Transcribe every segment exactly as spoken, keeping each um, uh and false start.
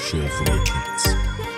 Chevrolet Beats.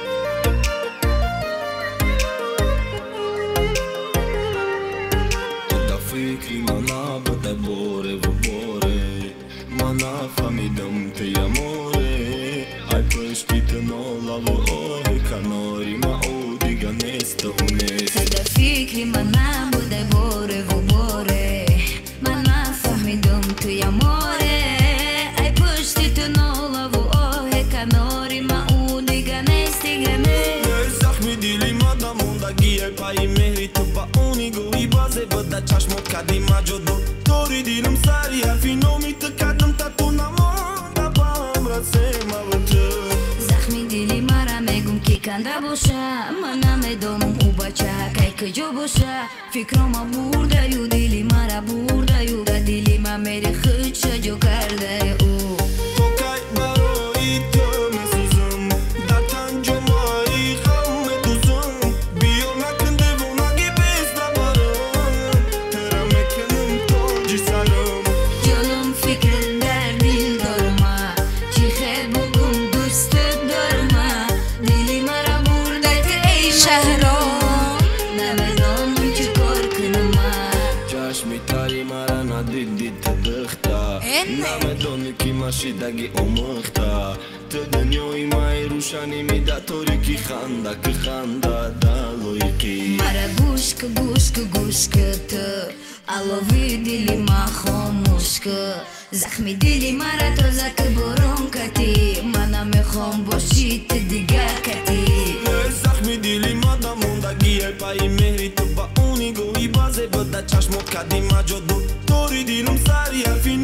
Da fikri mana bătă bore vubore Mana famidam te amore Hai păștit în ola ore Canori ma odiga nesta unesta Da fikri mana bătă bore vubore Mana famidam te amore Hai păștit în ola ore Canori ma odiga nesta unesta Zahmi dili mada munda Ghia pa i merito pa unigo I baze băda ceaș mod ca di maggio Tori dilum sari a fi nomi të kadëm tatu na moda Pa amra se ma vëtë Zahmi dili mara me gum ki kanda bosha Mana me dom u bacha Kaj këgjo bosha Fikro ma burda ju dili mara burda ju Ga dili ma meri khëqa gjokarda u Tokaj baro i të me suzëm Da të në gjoma i kham me tuzëm Bio na këndevo na gjibes da barëm Tëra me kënëm to gjisarëm Gjonëm fikrin derdin dorma Qi khed bugum duste dorma Dili mara burda të ej shahron Na me donë që korkë në ma Qash mi tari mara na dit dit të dëkhta Na me do në kima shi dagi o mëkhta Të dënjoj ma i rushani mi datori ki khanda Kë khanda daloj ki Mara gushkë, gushkë, gushkë të Alovi dili ma khomushkë Zahmi dili mara të zakë boron këti Mana me khom boshi të diga këti Zahmi dili mada munda Gjaj pa i meri të ba unigo I baze bëda qash mod ka di ma gjodu Tori dilum sari al fin